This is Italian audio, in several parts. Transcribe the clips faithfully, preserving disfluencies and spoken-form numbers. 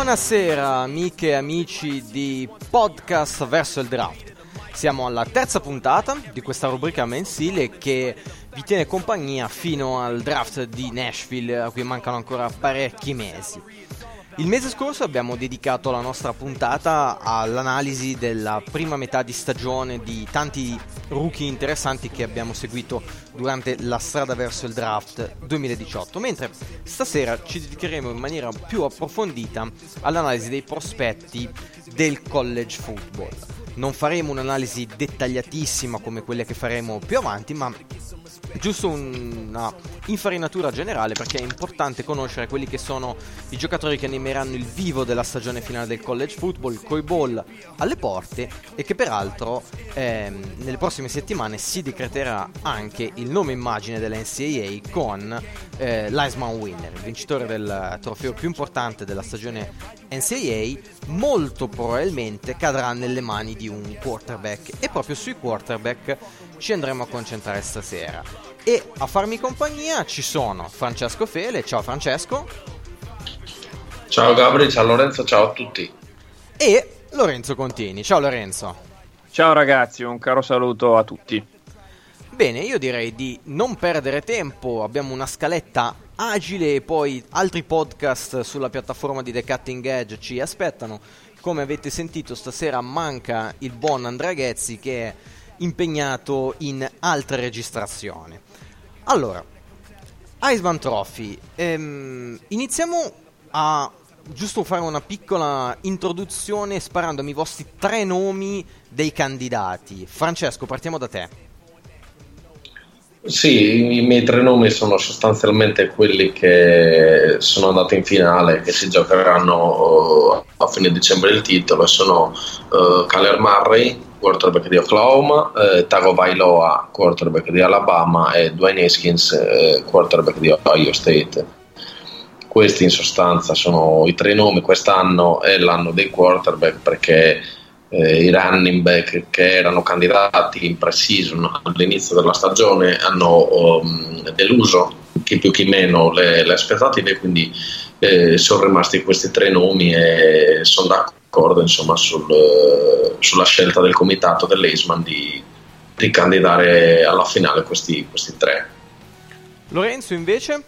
Buonasera amiche e amici di Podcast verso il Draft. Siamo alla terza puntata di questa rubrica mensile che vi tiene compagnia fino al draft di Nashville, a cui mancano ancora parecchi mesi. Il mese scorso abbiamo dedicato la nostra puntata all'analisi della prima metà di stagione di tanti rookie interessanti che abbiamo seguito durante la strada verso il draft duemiladiciotto, mentre stasera ci dedicheremo in maniera più approfondita all'analisi dei prospetti del college football. Non faremo un'analisi dettagliatissima come quelle che faremo più avanti, ma giusto una infarinatura generale, perché è importante conoscere quelli che sono i giocatori che animeranno il vivo della stagione finale del college football, coi bowl alle porte, e che peraltro ehm, nelle prossime settimane si decreterà anche il nome immagine della N C A A con eh, l'Heisman winner, il vincitore del trofeo più importante della stagione N C A A. Molto probabilmente cadrà nelle mani di un quarterback, e proprio sui quarterback ci andremo a concentrare stasera. E a farmi compagnia ci sono Francesco Fele. Ciao Francesco. Ciao Gabri, ciao Lorenzo, ciao a tutti. E Lorenzo Contini. Ciao Lorenzo. Ciao ragazzi, un caro saluto a tutti. Bene, io direi di non perdere tempo. Abbiamo una scaletta agile e poi altri podcast sulla piattaforma di The Cutting Edge ci aspettano. Come avete sentito, stasera manca il buon Andrea Ghezzi, che è impegnato in altre registrazioni. Allora, Heisman Trophy, ehm, iniziamo a giusto fare una piccola introduzione sparandomi i vostri tre nomi dei candidati. Francesco, partiamo da te. Sì, i miei tre nomi sono sostanzialmente quelli che sono andati in finale, che si giocheranno a fine dicembre il titolo. Sono uh, Kyler Murray, quarterback di Oklahoma, eh, Tagovailoa, quarterback di Alabama, e Dwayne Haskins, eh, quarterback di Ohio State. Questi in sostanza sono i tre nomi. Quest'anno è l'anno dei quarterback, perché eh, i running back che erano candidati in pre-season all'inizio della stagione hanno um, deluso chi più chi meno le, le aspettative, quindi eh, sono rimasti questi tre nomi e sono d'accordo insomma sul, sulla scelta del comitato dell'Heisman di, di candidare alla finale questi, questi tre. Lorenzo invece?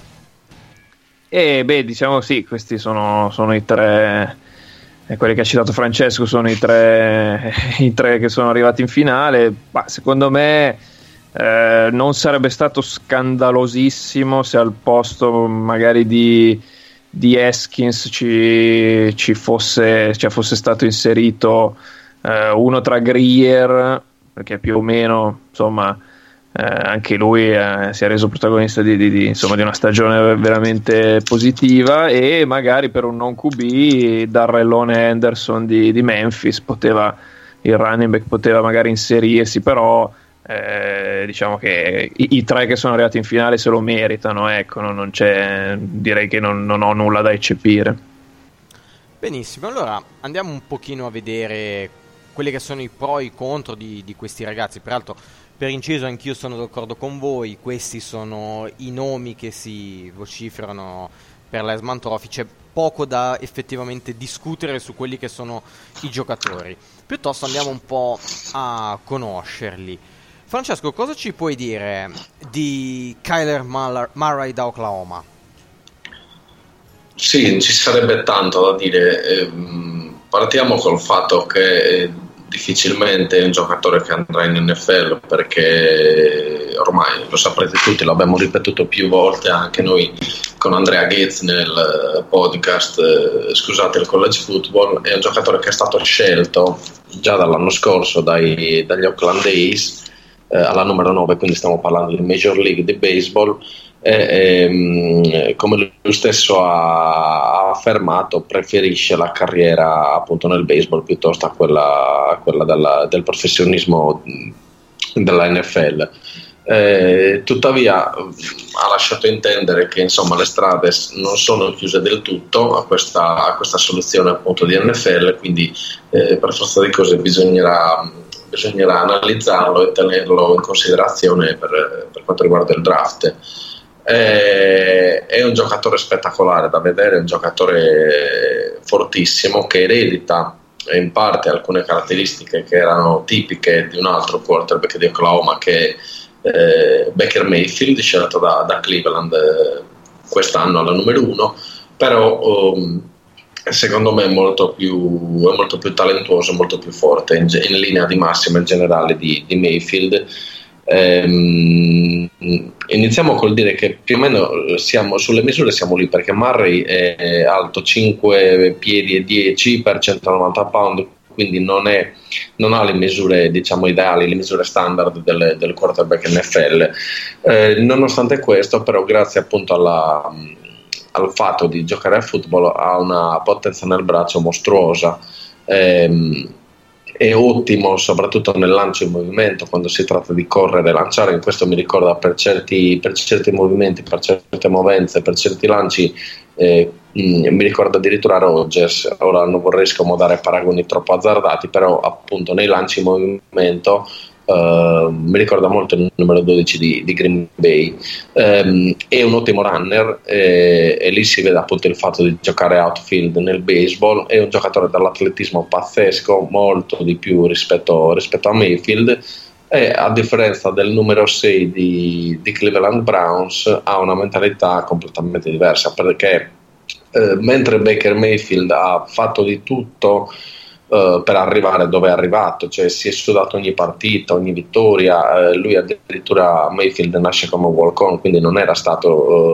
E beh, diciamo sì, questi sono, sono i tre, eh, quelli che ha citato Francesco sono i tre, i tre che sono arrivati in finale. Ma secondo me eh, non sarebbe stato scandalosissimo se al posto magari di, di Haskins ci, ci fosse, cioè fosse stato inserito eh, uno tra Grier, perché più o meno insomma Eh, anche lui eh, si è reso protagonista di, di, di, insomma, di una stagione veramente positiva, e magari per un non Q B Darrellone Henderson di, di Memphis poteva, il running back poteva magari inserirsi, però eh, diciamo che i, i tre che sono arrivati in finale se lo meritano, ecco, non, non c'è, direi che non, non ho nulla da eccepire. Benissimo, allora andiamo un pochino a vedere quelli che sono i pro e i contro di, di questi ragazzi. Peraltro, per inciso, anch'io sono d'accordo con voi, questi sono i nomi che si vociferano per l'Heisman Trophy, c'è poco da effettivamente discutere su quelli che sono i giocatori, piuttosto andiamo un po' a conoscerli. Francesco, cosa ci puoi dire di Kyler Murray da Oklahoma? Sì, ci sarebbe tanto da dire. Partiamo col fatto che difficilmente è un giocatore che andrà in N F L, perché ormai lo saprete tutti, l'abbiamo ripetuto più volte anche noi con Andrea Ghezz nel podcast eh, Scusate il college football. È un giocatore che è stato scelto già dall'anno scorso dai, dagli Oakland A's eh, alla numero nove, quindi stiamo parlando di Major League di baseball. E, e, come lui stesso ha affermato, preferisce la carriera appunto nel baseball piuttosto a quella, a quella della, del professionismo della N F L. Eh, tuttavia ha lasciato intendere che insomma le strade non sono chiuse del tutto a questa, a questa soluzione appunto di N F L, quindi eh, per forza di cose bisognerà, bisognerà analizzarlo e tenerlo in considerazione per, per quanto riguarda il draft. È, è un giocatore spettacolare da vedere, è un giocatore fortissimo che eredita in parte alcune caratteristiche che erano tipiche di un altro quarterback di Oklahoma, che è eh, Baker Mayfield, scelto da, da Cleveland eh, quest'anno alla numero uno, però um, secondo me è molto più, è molto più talentuoso, molto più forte in, in linea di massima in generale di, di Mayfield. Ehm, iniziamo col dire che più o meno siamo sulle misure, siamo lì, perché Murray è alto cinque piedi e dieci per centonovanta pound, quindi non, è, non ha le misure, diciamo, ideali, le misure standard del, del quarterback N F L. Eh, nonostante questo, però, grazie appunto alla, al fatto di giocare a football, ha una potenza nel braccio mostruosa. Ehm, è ottimo soprattutto nel lancio in movimento, quando si tratta di correre e lanciare. In questo mi ricorda per certi, per certi movimenti, per certe movenze, per certi lanci eh, mh, mi ricorda addirittura Rodgers. Ora non vorrei scomodare paragoni troppo azzardati, però appunto nei lanci in movimento Uh, mi ricorda molto il numero dodici di, di Green Bay. Um, è un ottimo runner e, e lì si vede appunto il fatto di giocare outfield nel baseball. È un giocatore dall'atletismo pazzesco, molto di più rispetto, rispetto a Mayfield, e a differenza del numero sei di, di Cleveland Browns ha una mentalità completamente diversa, perché uh, mentre Baker Mayfield ha fatto di tutto Uh, per arrivare dove è arrivato, cioè si è sudato ogni partita, ogni vittoria. Uh, lui addirittura, Mayfield, nasce come walk-on, quindi non era stato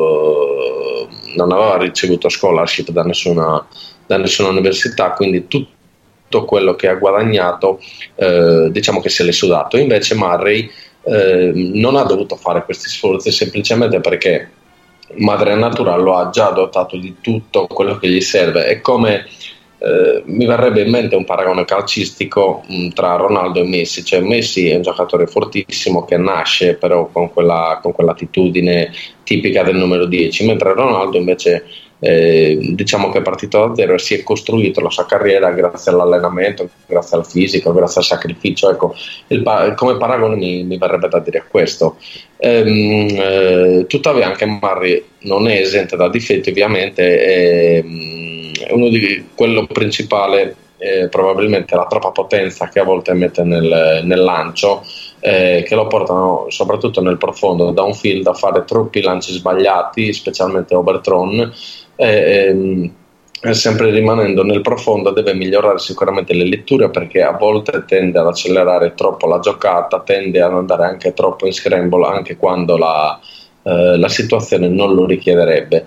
uh, non aveva ricevuto scholarship da nessuna, da nessuna università, quindi tutto quello che ha guadagnato uh, diciamo che se l'è sudato. Invece Murray uh, non ha dovuto fare questi sforzi, semplicemente perché madre natura lo ha già dotato di tutto quello che gli serve. È come Uh, mi verrebbe in mente un paragone calcistico mh, tra Ronaldo e Messi. Cioè Messi è un giocatore fortissimo che nasce però con quella con quell'attitudine tipica del numero dieci, mentre Ronaldo invece eh, diciamo che è partito da zero e si è costruito la sua carriera grazie all'allenamento, grazie al fisico, grazie al sacrificio. Ecco, il pa- come paragone mi, mi verrebbe da dire questo. Ehm, eh, tuttavia anche Murray non è esente da difetti, ovviamente. E, uno di quello principale eh, probabilmente la troppa potenza che a volte mette nel, nel lancio, eh, che lo portano soprattutto nel profondo downfield a fare troppi lanci sbagliati, specialmente overthrown. eh, eh, sempre rimanendo nel profondo deve migliorare sicuramente le letture, perché a volte tende ad accelerare troppo la giocata, tende ad andare anche troppo in scramble anche quando la, eh, la situazione non lo richiederebbe.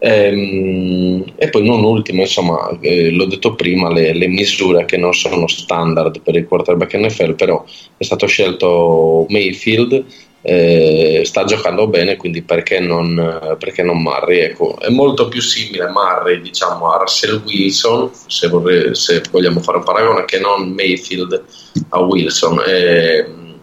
Ehm, e poi non ultimo, insomma, eh, l'ho detto prima, le, le misure che non sono standard per il quarterback N F L, però è stato scelto Mayfield, eh, sta giocando bene, quindi perché non, perché non Murray? Ecco, è molto più simile Murray, diciamo, a Russell Wilson, se, vorrei, se vogliamo fare un paragone, che non Mayfield a Wilson. Eh,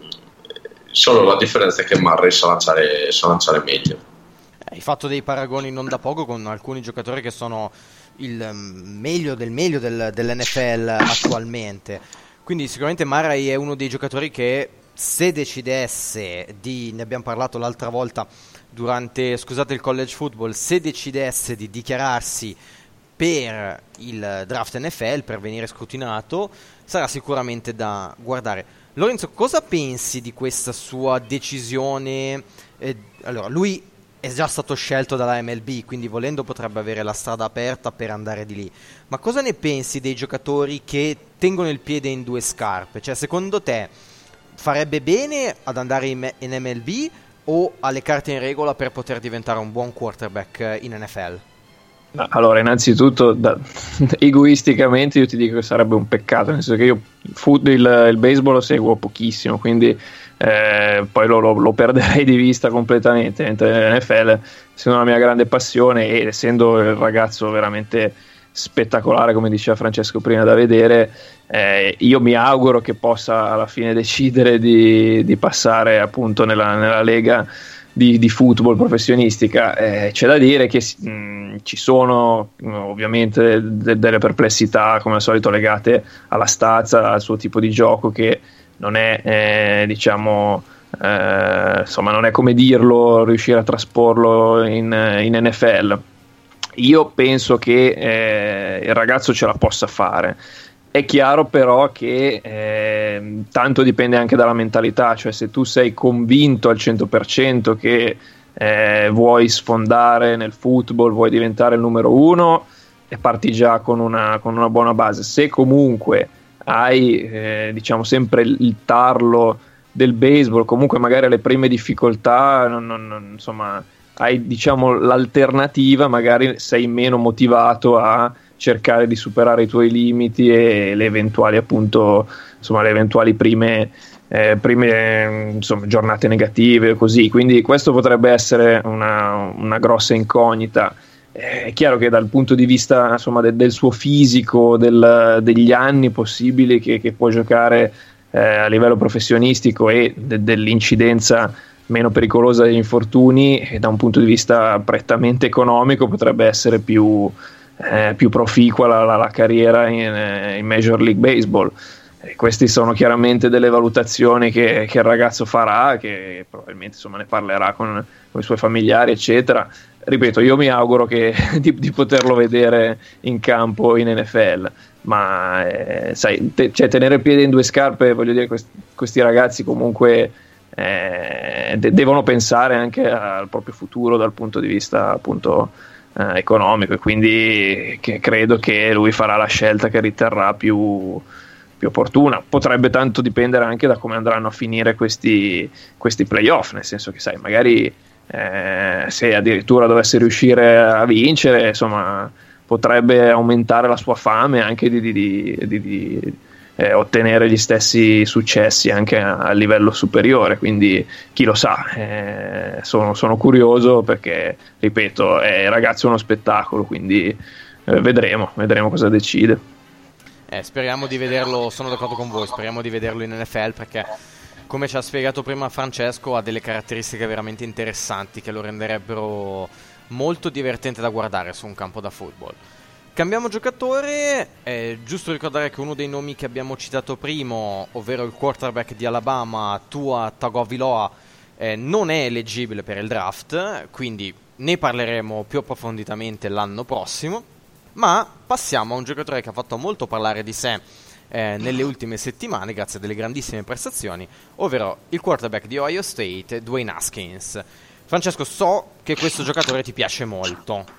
solo la differenza è che Murray sa lanciare, sa lanciare meglio. Hai fatto dei paragoni non da poco con alcuni giocatori che sono il meglio del meglio del, dell'N F L attualmente, quindi sicuramente Murray è uno dei giocatori che, se decidesse di, ne abbiamo parlato l'altra volta durante, scusate, il college football, se decidesse di dichiararsi per il draft N F L, per venire scrutinato, sarà sicuramente da guardare. Lorenzo, cosa pensi di questa sua decisione? Eh, allora, lui è già stato scelto dalla M L B, quindi volendo potrebbe avere la strada aperta per andare di lì. Ma cosa ne pensi dei giocatori che tengono il piede in due scarpe? Cioè, secondo te farebbe bene ad andare in, in M L B o ha le carte in regola per poter diventare un buon quarterback in N F L? Allora, innanzitutto, da, egoisticamente io ti dico che sarebbe un peccato, nel senso che io il, il, il baseball lo seguo pochissimo, quindi eh, poi lo, lo, lo perderei di vista completamente, mentre l'N F L, essendo una mia grande passione e essendo il ragazzo veramente spettacolare, come diceva Francesco prima, da vedere, eh, io mi auguro che possa alla fine decidere di, di passare appunto nella, nella lega Di, di football professionistica. Eh, c'è da dire che mh, ci sono mh, ovviamente de- delle perplessità come al solito legate alla stazza, al suo tipo di gioco, che non è eh, diciamo eh, insomma non è come dirlo riuscire a trasporlo in, in N F L. io penso che eh, il ragazzo ce la possa fare. È chiaro però che eh, tanto dipende anche dalla mentalità, cioè se tu sei convinto al cento per cento che eh, vuoi sfondare nel football, vuoi diventare il numero uno, e parti già con una, con una buona base. Se comunque hai eh, diciamo sempre il tarlo del baseball, comunque magari alle prime difficoltà non, non, non, insomma hai diciamo l'alternativa, magari sei meno motivato a cercare di superare i tuoi limiti e le eventuali appunto insomma le eventuali prime eh, prime insomma giornate negative così, quindi questo potrebbe essere una, una grossa incognita. È chiaro che dal punto di vista insomma de, del suo fisico, del, degli anni possibili che, che può giocare eh, a livello professionistico e de, dell'incidenza meno pericolosa degli infortuni, e da un punto di vista prettamente economico potrebbe essere più Eh, più proficua la, la, la carriera in, in Major League Baseball. E queste sono chiaramente delle valutazioni che, che il ragazzo farà, che probabilmente insomma ne parlerà con, con i suoi familiari eccetera. Ripeto, io mi auguro che, di, di poterlo vedere in campo in N F L, ma eh, sai, te, cioè, tenere il piede in due scarpe, voglio dire, quest, questi ragazzi comunque eh, de- devono pensare anche al proprio futuro dal punto di vista appunto Eh, economico, e quindi che credo che lui farà la scelta che riterrà più, più opportuna. Potrebbe tanto dipendere anche da come andranno a finire questi, questi playoff, nel senso che sai, magari eh, se addirittura dovesse riuscire a vincere, insomma potrebbe aumentare la sua fame anche di, di, di, di, di eh, ottenere gli stessi successi anche a, a livello superiore, quindi chi lo sa. eh, sono, sono curioso perché ripeto, è il ragazzo è uno spettacolo, quindi eh, vedremo vedremo cosa decide. Eh, speriamo di vederlo, sono d'accordo con voi, speriamo di vederlo in N F L, perché come ci ha spiegato prima Francesco ha delle caratteristiche veramente interessanti che lo renderebbero molto divertente da guardare su un campo da football. Cambiamo giocatore, è giusto ricordare che uno dei nomi che abbiamo citato prima, ovvero il quarterback di Alabama, Tua Tagovailoa, eh, non è eleggibile per il draft, quindi ne parleremo più approfonditamente l'anno prossimo, ma passiamo a un giocatore che ha fatto molto parlare di sé eh, nelle ultime settimane grazie a delle grandissime prestazioni, ovvero il quarterback di Ohio State, Dwayne Haskins. Francesco, so che questo giocatore ti piace molto.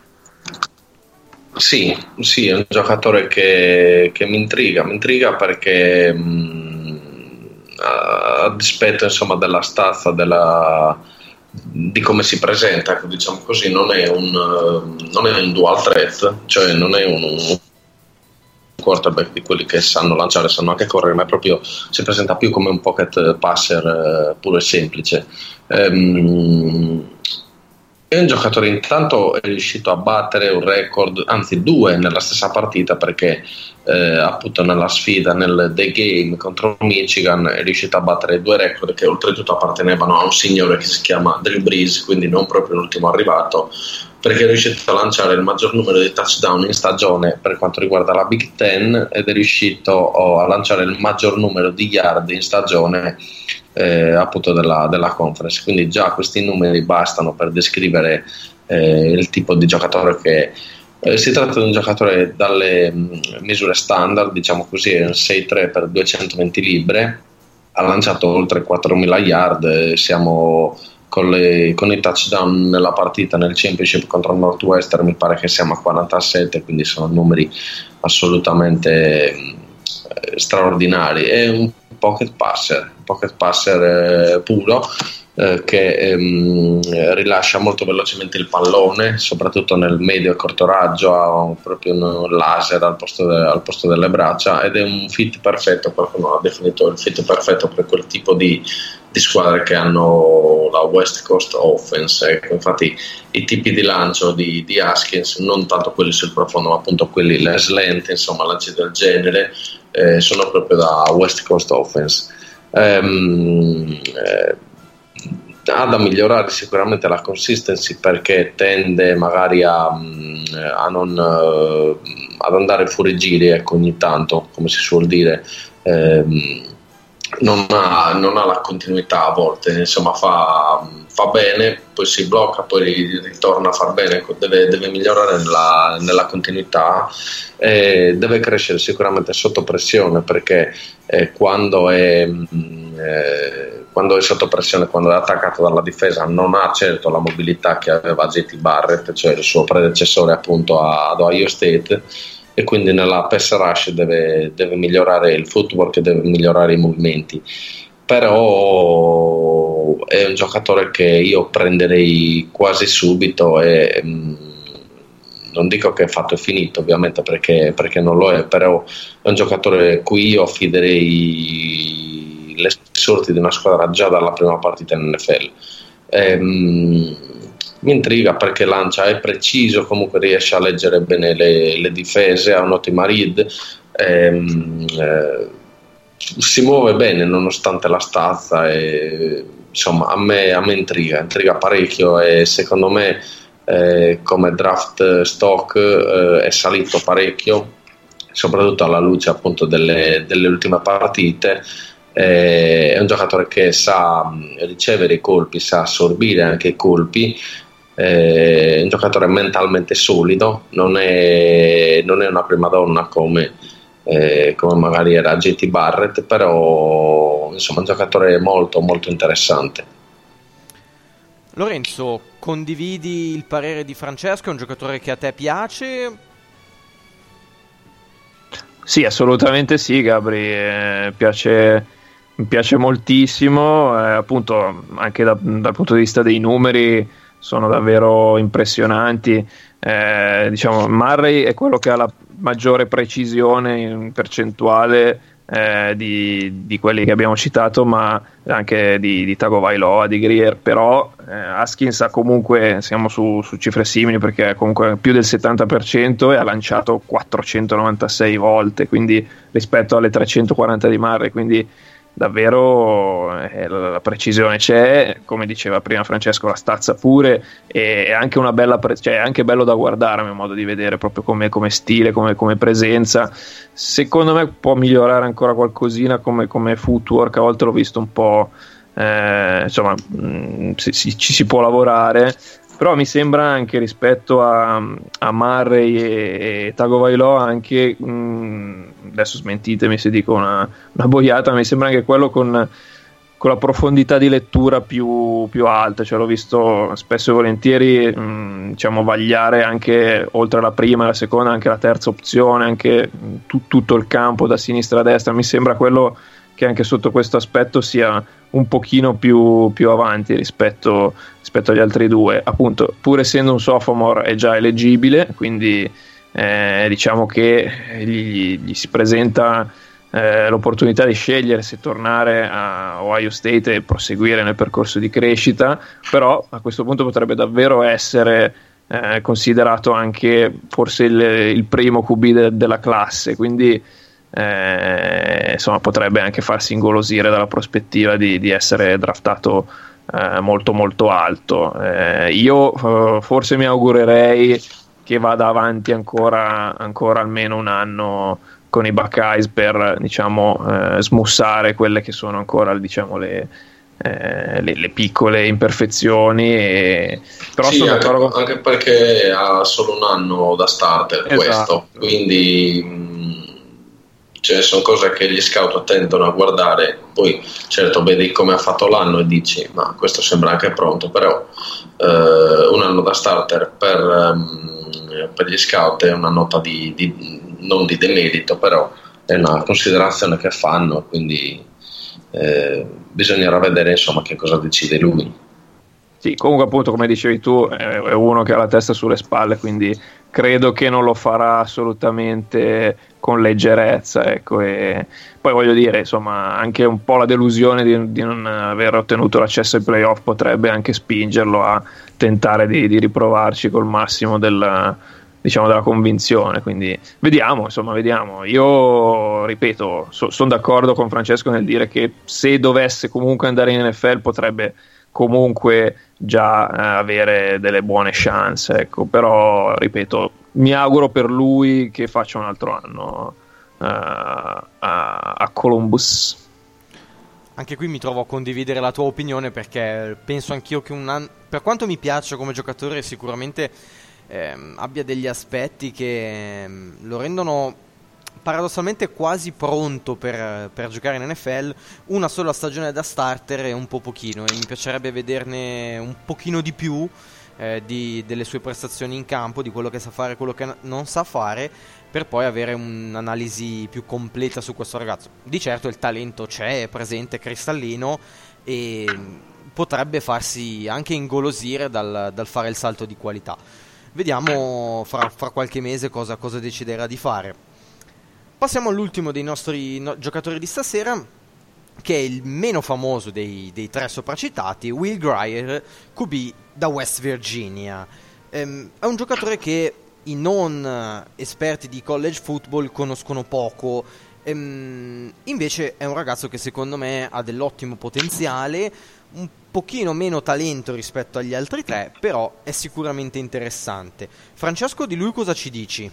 Sì, sì, è un giocatore che, che mi intriga, mi intriga perché mh, a dispetto insomma della stazza, della, di come si presenta, diciamo così, non è un, non è un dual threat, cioè non è un, un quarterback di quelli che sanno lanciare, sanno anche correre, ma è proprio, si presenta più come un pocket passer eh, puro e semplice. Ehm, È un giocatore, intanto è riuscito a battere un record, anzi due nella stessa partita, perché eh, appunto nella sfida, nel day game contro Michigan, è riuscito a battere due record che oltretutto appartenevano a un signore che si chiama Drew Brees, quindi non proprio l'ultimo arrivato, perché è riuscito a lanciare il maggior numero di touchdown in stagione per quanto riguarda la Big Ten, ed è riuscito oh, a lanciare il maggior numero di yard in stagione Eh, appunto della, della conference. Quindi già questi numeri bastano per descrivere eh, il tipo di giocatore che eh, si tratta di un giocatore dalle mh, misure standard, diciamo così, è un sei tre per duecentoventi libbre, ha lanciato oltre quattromila yard, eh, siamo con, le, con i touchdown nella partita nel championship contro il Northwestern, mi pare che siamo a quarantasette, quindi sono numeri assolutamente eh, straordinari. È un pocket passer, pocket passer eh, puro, eh, che ehm, rilascia molto velocemente il pallone, soprattutto nel medio e corto raggio, ha un, proprio un laser al posto, de, al posto delle braccia, ed è un fit perfetto, qualcuno ha definito il fit perfetto per quel tipo di, di squadre che hanno la West Coast Offense. Ecco, infatti i tipi di lancio di, di Haskins, non tanto quelli sul profondo, ma appunto quelli le slant, insomma lanci del genere, eh, sono proprio da West Coast Offense. Ehm, eh, ha da migliorare sicuramente la consistency, perché tende magari a, a non ad andare fuori giri, ecco, ogni tanto, come si suol dire. Ehm, non ha, non ha la continuità a volte, insomma fa, fa bene, poi si blocca, poi ritorna a far bene, deve, deve migliorare nella, nella continuità, eh, deve crescere sicuramente sotto pressione, perché eh, quando è eh, quando è sotto pressione, quando è attaccato dalla difesa, non ha certo la mobilità che aveva J T Barrett, cioè il suo predecessore appunto ad Ohio State, e quindi nella pass rush deve, deve migliorare il footwork, deve migliorare i movimenti. Però è un giocatore che io prenderei quasi subito e mh, non dico che è fatto e finito, ovviamente, perché, perché non lo è, però è un giocatore cui io affiderei le sorti di una squadra già dalla prima partita in N F L. E, mh, mi intriga perché lancia, è preciso, comunque riesce a leggere bene le, le difese, ha un'ottima read, ehm, eh, si muove bene nonostante la stazza, e, insomma a me, a me intriga, intriga parecchio, e secondo me eh, come draft stock eh, è salito parecchio, soprattutto alla luce appunto delle, delle ultime partite. Eh, è un giocatore che sa ricevere i colpi, sa assorbire anche i colpi. È un giocatore mentalmente solido, non è, non è una prima donna come, eh, come magari era J T Barrett, però insomma un giocatore molto molto interessante. Lorenzo, condividi il parere di Francesco? È un giocatore che a te piace? Sì, assolutamente sì, Gabri, eh, piace, mi piace moltissimo, eh, appunto anche da, dal punto di vista dei numeri sono davvero impressionanti. Eh, diciamo Murray è quello che ha la maggiore precisione in percentuale eh, di, di quelli che abbiamo citato, ma anche di, di Tagovailoa, di Grier, però eh, Haskins ha comunque, siamo su, su cifre simili, perché è comunque più del settanta per cento e ha lanciato quattrocentonovantasei volte, quindi rispetto alle trecentoquaranta di Murray, quindi davvero eh, la precisione c'è, come diceva prima Francesco, la stazza pure, e è anche una bella pre- cioè è anche bello da guardare a mio modo di vedere, proprio come, come stile, come, come presenza. Secondo me può migliorare ancora qualcosina come, come footwork, a volte l'ho visto un po' eh, insomma mh, si, si, ci si può lavorare, però mi sembra anche rispetto a, a Murray e, e Tagovailoa anche mh, adesso smentitemi se dico una, una boiata, mi sembra anche quello con, con la profondità di lettura più, più alta, cioè l'ho visto spesso e volentieri mh, diciamo vagliare anche oltre la prima, la seconda, anche la terza opzione, anche tu, tutto il campo da sinistra a destra. Mi sembra quello che anche sotto questo aspetto sia un pochino più, più avanti rispetto, rispetto agli altri due, appunto pur essendo un sophomore è già eleggibile, quindi eh, diciamo che gli, gli si presenta eh, l'opportunità di scegliere se tornare a Ohio State e proseguire nel percorso di crescita, però a questo punto potrebbe davvero essere eh, considerato anche forse il, il primo Q B de, della classe, quindi Eh, insomma potrebbe anche farsi ingolosire dalla prospettiva di, di essere draftato eh, molto molto alto. Eh, io eh, forse mi augurerei che vada avanti ancora, ancora almeno un anno con i Buckeyes per diciamo eh, smussare quelle che sono ancora diciamo le, eh, le, le piccole imperfezioni, e, però sì, sono anche, d'accordo... anche perché ha solo un anno da starter, esatto. Questo quindi cioè, sono cose che gli scout tendono a guardare, poi certo vedi come ha fatto l'anno e dici ma questo sembra anche pronto, però eh, un anno da starter per, um, per gli scout è una nota di, di non di demerito, però è una considerazione che fanno, quindi eh, bisognerà vedere insomma che cosa decide lui. Sì, comunque appunto come dicevi tu è uno che ha la testa sulle spalle, quindi credo che non lo farà assolutamente con leggerezza, ecco. E poi voglio dire, insomma, anche un po' la delusione di, di non aver ottenuto l'accesso ai playoff potrebbe anche spingerlo a tentare di, di riprovarci col massimo del, diciamo, della convinzione, quindi vediamo, insomma, vediamo. Io ripeto, so, sono d'accordo con Francesco nel dire che se dovesse comunque andare in N F L potrebbe comunque già eh, avere delle buone chance, ecco. Però ripeto, mi auguro per lui che faccia un altro anno uh, a, a Columbus. Anche qui mi trovo a condividere la tua opinione, perché penso anch'io che un anno, per quanto mi piaccia come giocatore, sicuramente ehm, abbia degli aspetti che ehm, lo rendono paradossalmente quasi pronto per, per giocare in N F L. Una sola stagione da starter è un po' pochino, e mi piacerebbe vederne un pochino di più eh, di, delle sue prestazioni in campo, di quello che sa fare e quello che non sa fare, per poi avere un'analisi più completa su questo ragazzo. Di certo il talento c'è, è presente, è cristallino, e potrebbe farsi anche ingolosire dal, dal fare il salto di qualità. Vediamo fra, fra qualche mese cosa, cosa deciderà di fare. Passiamo all'ultimo dei nostri no- giocatori di stasera, che è il meno famoso dei, dei tre sopracitati, Will Grier, Q B da West Virginia. Ehm, è un giocatore che i non esperti di college football conoscono poco, ehm, invece è un ragazzo che secondo me ha dell'ottimo potenziale, un pochino meno talento rispetto agli altri tre, però è sicuramente interessante. Francesco, di lui cosa ci dici?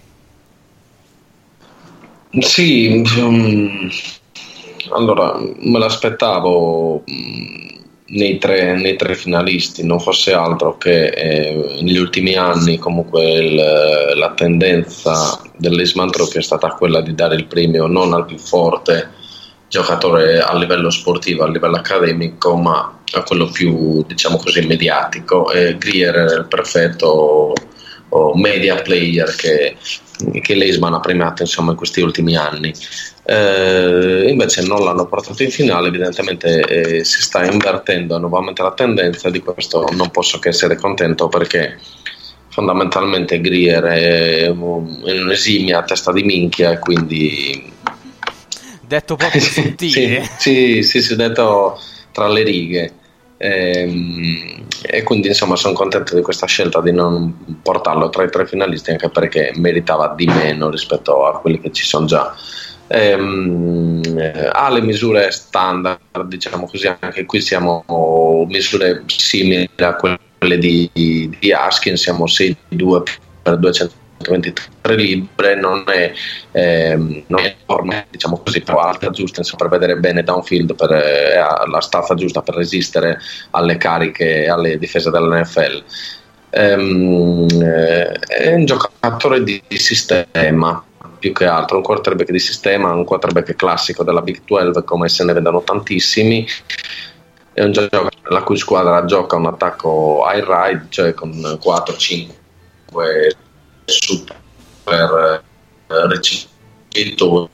Sì, um, allora me l'aspettavo um, nei tre, nei tre finalisti, non fosse altro che eh, negli ultimi anni comunque il, la tendenza dell'Eisman Trophy è stata quella di dare il premio non al più forte giocatore a livello sportivo, a livello accademico, ma a quello più, diciamo così, mediatico, e Grier era il perfetto o media player che, che l'Eisman ha premiato, insomma, in questi ultimi anni. Eh, invece non l'hanno portato in finale, evidentemente eh, si sta invertendo nuovamente la tendenza. Di questo non posso che essere contento, perché fondamentalmente Grier è un'esimia testa di minchia, e quindi detto proprio sottile. sì, sì, sì, sì, detto tra le righe. E, e quindi insomma sono contento di questa scelta di non portarlo tra i tre finalisti, anche perché meritava di meno rispetto a quelli che ci sono già. E, ha le misure standard, diciamo così, anche qui siamo misure simili a quelle di, di Askin, siamo sei due per duecentoventitré libbre, non è, ehm, non è enorme, diciamo così, però alta giusta, insomma, per vedere bene downfield, per, eh, la stazza giusta per resistere alle cariche e alle difese dell'N F L. Ehm, è un giocatore di, di sistema, più che altro un quarterback di sistema, un quarterback classico della Big dodici, come se ne vedano tantissimi. È un giocatore la cui squadra gioca un attacco high ride, cioè con quattro cinque super eh, ricevitori,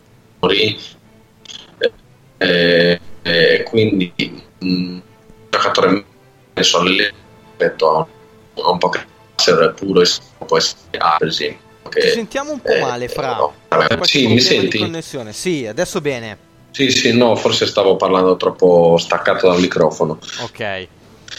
e eh, quindi un giocatore messo lì rispetto a un, a un po' che essere puro, e può essere, per esempio. Che, ci sentiamo un po' eh, male, Fra. no, sì, mi senti? Di connessione. Sì, adesso bene. Sì, sì, no, forse stavo parlando troppo staccato dal microfono. Ok.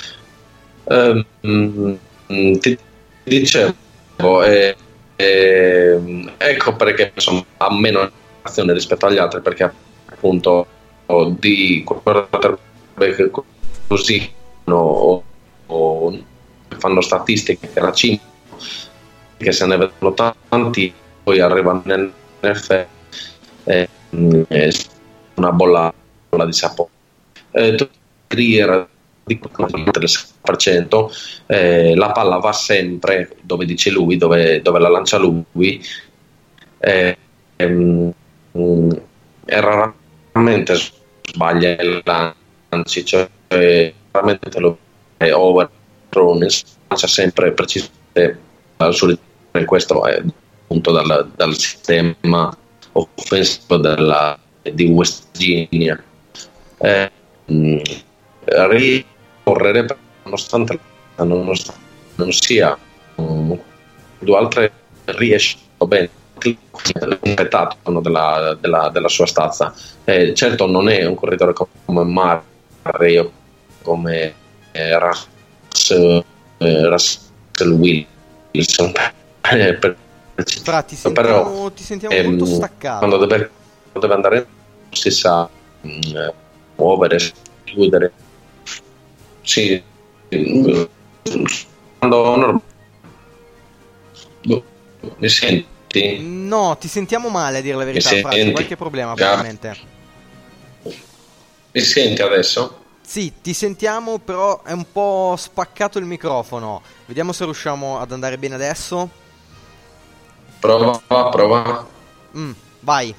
Um, ti dicevo, eh, eh, ecco perché insomma ha meno azione rispetto agli altri, perché appunto di così no, o fanno statistiche che la cinque, che se ne vedono tanti, poi arrivano nel N F L eh, eh, una bolla, bolla di sapone. Eh, Grier di del sei per cento, eh, la palla va sempre dove dice lui, dove, dove la lancia lui, eh, ehm, e raramente sbaglia il lanci, cioè raramente lo è overthrown, lancia sempre precisamente sul. Questo è appunto dal, dal sistema offensivo della, di West Virginia. Eh, ricorrere, nonostante non, non sia um, due altre, riesce bene completato della, della, della sua stazza. Eh, certo non è un corridore come Murray o come eh, Russell, eh, Russell Wilson. Eh, per, Fra, ti sentiamo, però, ti sentiamo ehm, molto staccato. Quando deve, quando deve andare si sa mh, muovere, chiudere. Sì, quando no, mi senti? No, ti sentiamo male, a dire la verità. Fra, c'è qualche problema probabilmente. Mi senti adesso? Sì, ti sentiamo, però è un po' spaccato il microfono. Vediamo se riusciamo ad andare bene adesso. Prova, prova. Mm, vai.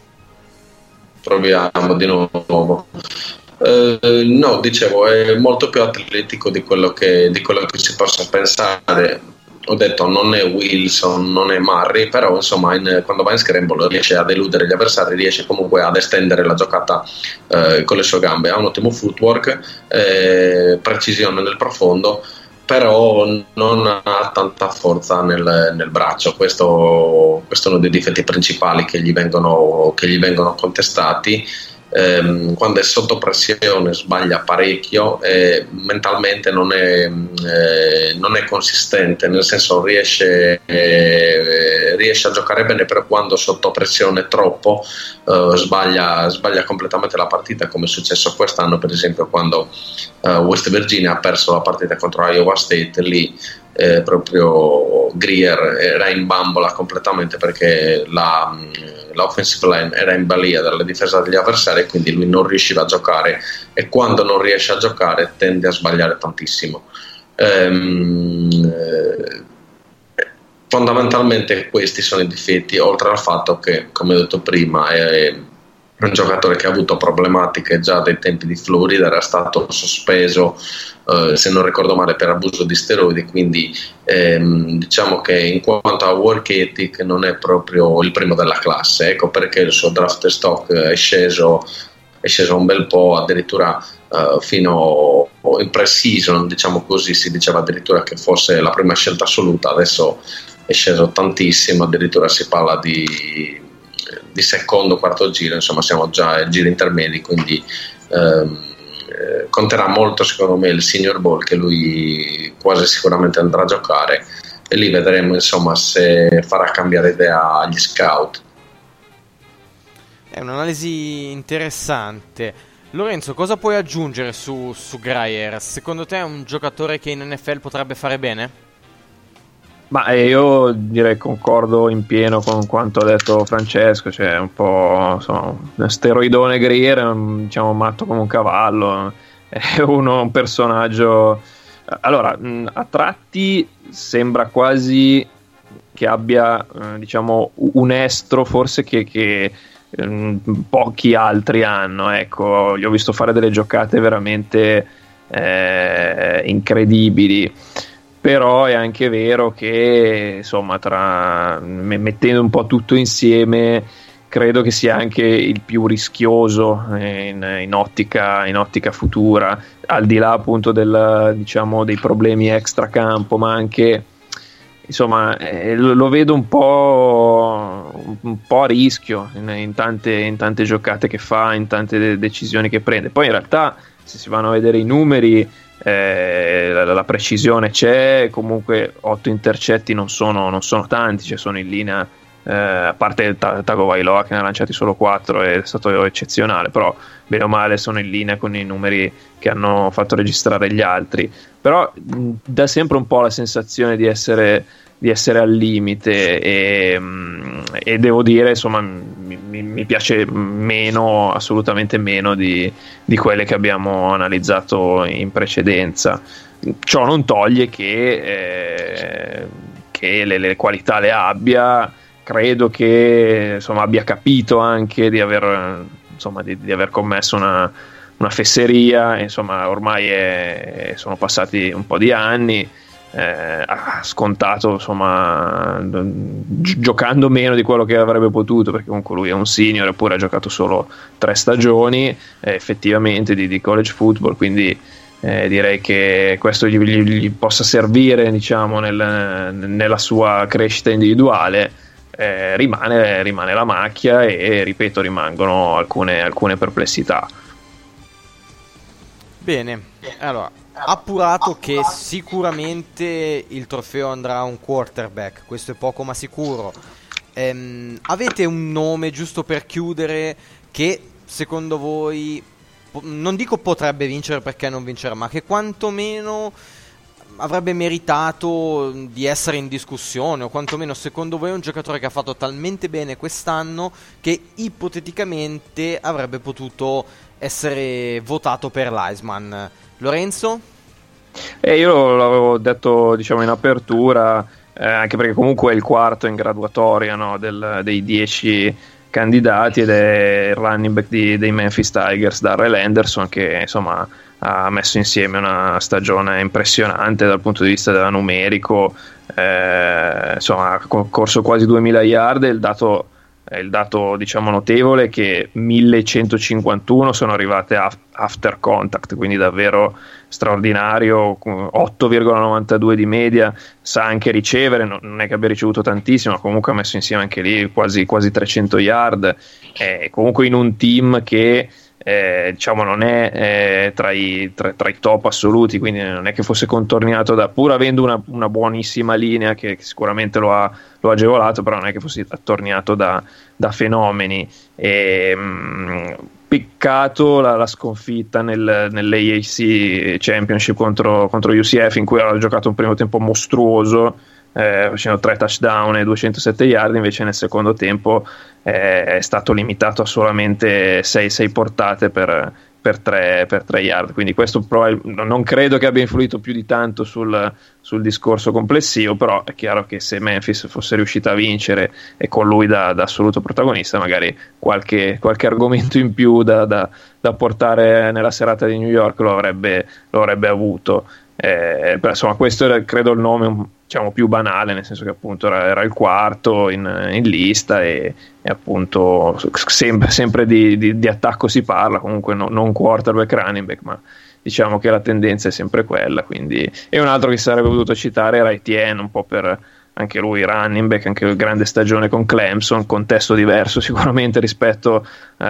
Proviamo di nuovo. Eh, no, dicevo, è molto più atletico di quello che, di quello che si possa pensare. Ho detto non è Wilson, non è Murray, però insomma in, quando va in scramble riesce ad eludere gli avversari, riesce comunque ad estendere la giocata eh, con le sue gambe, ha un ottimo footwork, eh, precisione nel profondo, però non ha tanta forza nel, nel braccio. Questo, questo è uno dei difetti principali che gli vengono, che gli vengono contestati. Eh, quando è sotto pressione sbaglia parecchio e mentalmente non è, eh, non è consistente, nel senso riesce, eh, riesce a giocare bene, però quando sotto pressione troppo eh, sbaglia, sbaglia completamente la partita, come è successo quest'anno per esempio quando eh, West Virginia ha perso la partita contro Iowa State. Lì eh, proprio Greer era in bambola completamente perché la l'offensive line era in balia della difesa degli avversari, quindi lui non riusciva a giocare, e quando non riesce a giocare tende a sbagliare tantissimo. Ehm, eh, fondamentalmente questi sono i difetti, oltre al fatto che, come ho detto prima, è un giocatore che ha avuto problematiche già dai tempi di Florida, era stato sospeso eh, se non ricordo male per abuso di steroidi, quindi ehm, diciamo che in quanto a work ethic non è proprio il primo della classe, ecco perché il suo draft stock è sceso, è sceso un bel po', addirittura eh, fino in pre-season, diciamo così, si diceva addirittura che fosse la prima scelta assoluta, adesso è sceso tantissimo, addirittura si parla di di secondo, quarto giro, insomma siamo già ai giri intermedi, quindi ehm, eh, conterà molto secondo me il Senior Bowl, che lui quasi sicuramente andrà a giocare, e lì vedremo insomma se farà cambiare idea agli scout. È un'analisi interessante. Lorenzo, cosa puoi aggiungere su, su Greer? Secondo te è un giocatore che in N F L potrebbe fare bene? Ma io direi concordo in pieno con quanto ha detto Francesco, cioè un po' insomma, un steroidone Greer, diciamo matto come un cavallo, è uno un personaggio. Allora, a tratti sembra quasi che abbia diciamo un estro forse che, che pochi altri hanno, ecco, gli ho visto fare delle giocate veramente eh, incredibili. Però è anche vero che insomma tra mettendo un po' tutto insieme credo che sia anche il più rischioso in, in, ottica, in ottica futura, al di là appunto del, diciamo, dei problemi extracampo, ma anche insomma eh, lo, lo vedo un po', un po' a rischio in, in, tante, in tante giocate che fa, in tante de- decisioni che prende. Poi in realtà se si vanno a vedere i numeri, Eh, la, la precisione c'è, comunque otto intercetti non sono, non sono tanti, cioè sono in linea, eh, a parte il ta- Tagovailoa che ne ha lanciati solo quattro, è stato eccezionale, però bene o male sono in linea con i numeri che hanno fatto registrare gli altri. Però mh, dà sempre un po' la sensazione di essere di essere al limite, e, e devo dire insomma mi, mi piace meno, assolutamente meno di, di quelle che abbiamo analizzato in precedenza. Ciò non toglie che, eh, che le, le qualità le abbia, credo che insomma abbia capito anche di aver insomma di, di aver commesso una, una fesseria, insomma ormai è, sono passati un po' di anni. Eh, ha scontato insomma gi- giocando meno di quello che avrebbe potuto, perché comunque lui è un senior eppure ha giocato solo tre stagioni eh, effettivamente di, di college football, quindi eh, direi che questo gli, gli, gli possa servire diciamo nel, nella sua crescita individuale. Eh, rimane, rimane la macchia e ripeto rimangono alcune, alcune perplessità. Bene, allora appurato che sicuramente il trofeo andrà a un quarterback, questo è poco ma sicuro. Ehm, avete un nome giusto per chiudere che secondo voi, non dico potrebbe vincere perché non vincerà, ma che quantomeno avrebbe meritato di essere in discussione, o quantomeno secondo voi è un giocatore che ha fatto talmente bene quest'anno che ipoteticamente avrebbe potuto essere votato per l'Heisman. Lorenzo? Eh, io l'avevo detto, diciamo, in apertura, eh, anche perché comunque è il quarto in graduatoria, no, del, dei dieci candidati, ed è il running back di, dei Memphis Tigers, Darrell Henderson, che insomma ha messo insieme una stagione impressionante dal punto di vista numerico, eh, insomma ha corso quasi duemila yard, e il dato, il dato diciamo notevole è che millecentocinquantuno sono arrivate after contact, quindi davvero straordinario, otto virgola novantadue di media, sa anche ricevere, non è che abbia ricevuto tantissimo, ma comunque ha messo insieme anche lì quasi, quasi trecento yard, eh, comunque in un team che Eh, diciamo non è eh, tra, i, tra, tra i top assoluti, quindi non è che fosse contornato da, pur avendo una, una buonissima linea che, che sicuramente lo ha, lo ha agevolato, però non è che fosse attorniato da, da fenomeni. E, mh, peccato la, la sconfitta nel, nell'A A C Championship contro, contro U C F, in cui aveva giocato un primo tempo mostruoso, Eh, facendo tre touchdown e duecentosette yard. Invece nel secondo tempo eh, è stato limitato a solamente sei portate per, per, tre, per tre yard, quindi questo probabil- non credo che abbia influito più di tanto sul, sul discorso complessivo, però è chiaro che se Memphis fosse riuscita a vincere e con lui da, da assoluto protagonista, magari qualche, qualche argomento in più da, da, da portare nella serata di New York lo avrebbe, lo avrebbe avuto. Eh, però insomma questo era credo il nome, diciamo, più banale, nel senso che appunto era, era il quarto in, in lista, e, e appunto sempre, sempre di, di, di attacco si parla, comunque no, non quarterback, running back, ma diciamo che la tendenza è sempre quella. Quindi, e un altro che sarebbe potuto citare era Etienne, un po' per anche lui running back, anche il grande stagione con Clemson, contesto diverso sicuramente rispetto uh,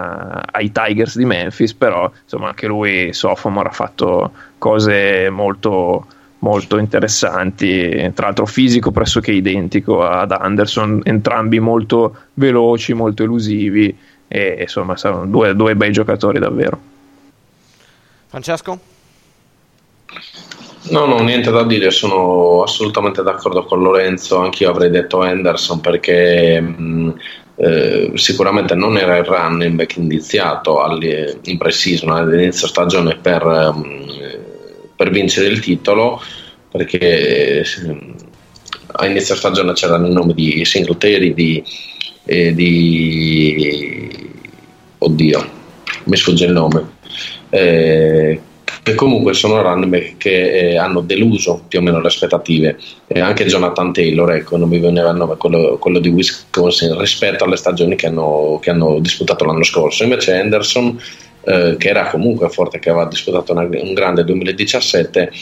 ai Tigers di Memphis, però insomma anche lui sophomore ha fatto cose molto molto interessanti, tra l'altro fisico pressoché identico ad Anderson, entrambi molto veloci, molto elusivi, e insomma sono due, due bei giocatori davvero. Francesco? No, no, niente da dire, sono assolutamente d'accordo con Lorenzo, anch'io avrei detto Henderson, perché mh, eh, sicuramente non era il running back indiziato in pre-season all'inizio stagione per, mh, per vincere il titolo, perché mh, a inizio stagione c'erano i nomi di Singletary, di, eh, di oddio, mi sfugge il nome, eh, che comunque sono running back che eh, hanno deluso più o meno le aspettative, e anche Jonathan Taylor, ecco, non mi veniva il nome, quello, quello di Wisconsin, rispetto alle stagioni che hanno, che hanno disputato l'anno scorso. Invece Henderson, eh, che era comunque forte, che aveva disputato una, un grande duemiladiciassette,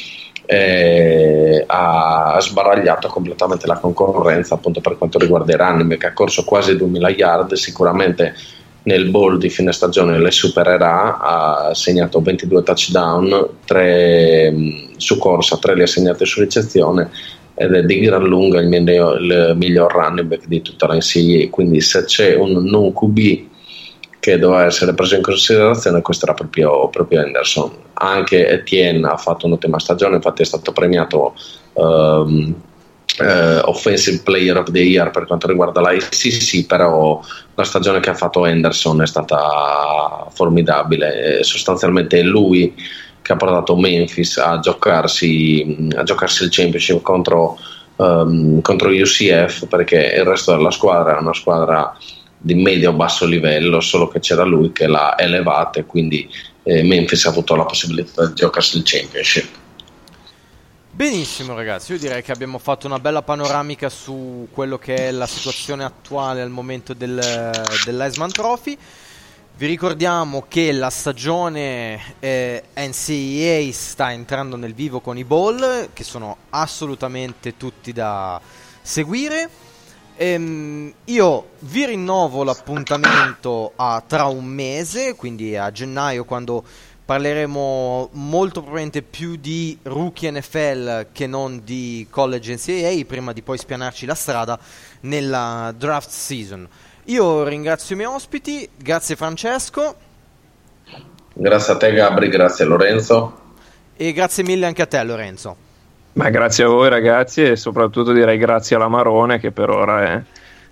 eh, ha sbaragliato completamente la concorrenza appunto per quanto riguarda i running back, ha corso quasi duemila yard, sicuramente nel bowl di fine stagione le supererà, ha segnato ventidue touchdown, tre su corsa, tre li ha segnati su ricezione, ed è di gran lunga il miglior, il miglior running back di tutta la N C A A. Quindi se c'è un non Q B che doveva essere preso in considerazione, questo era proprio, proprio Henderson. Anche Etienne ha fatto un'ottima stagione, infatti è stato premiato um, Uh, Offensive Player of the Year per quanto riguarda la S E C, però la stagione che ha fatto Henderson è stata formidabile, e sostanzialmente è lui che ha portato Memphis a giocarsi, a giocarsi il championship contro, um, contro U C F, perché il resto della squadra è una squadra di medio-basso livello, solo che c'era lui che l'ha elevata, e quindi eh, Memphis ha avuto la possibilità di giocarsi il championship. Benissimo ragazzi, io direi che abbiamo fatto una bella panoramica su quello che è la situazione attuale al momento del, dell'Heisman Trophy. Vi ricordiamo che la stagione eh, N C A A sta entrando nel vivo con i bowl, che sono assolutamente tutti da seguire. Ehm, io vi rinnovo l'appuntamento a tra un mese, quindi a gennaio, quando parleremo molto probabilmente più di rookie N F L che non di college N C A A, prima di poi spianarci la strada nella draft season. Io ringrazio i miei ospiti, grazie Francesco. Grazie a te Gabri, grazie a Lorenzo. E grazie mille anche a te Lorenzo. Ma grazie a voi ragazzi, e soprattutto direi grazie alla Marone, che per ora è,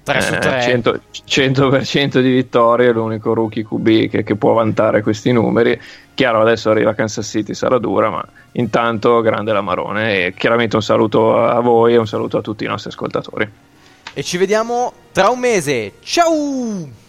tre su tre. cento, cento per cento di vittorie, l'unico rookie Q B che, che può vantare questi numeri. Chiaro, adesso arriva Kansas City, sarà dura, ma intanto grande Lamarone, e chiaramente un saluto a voi e un saluto a tutti i nostri ascoltatori. E ci vediamo tra un mese. Ciao!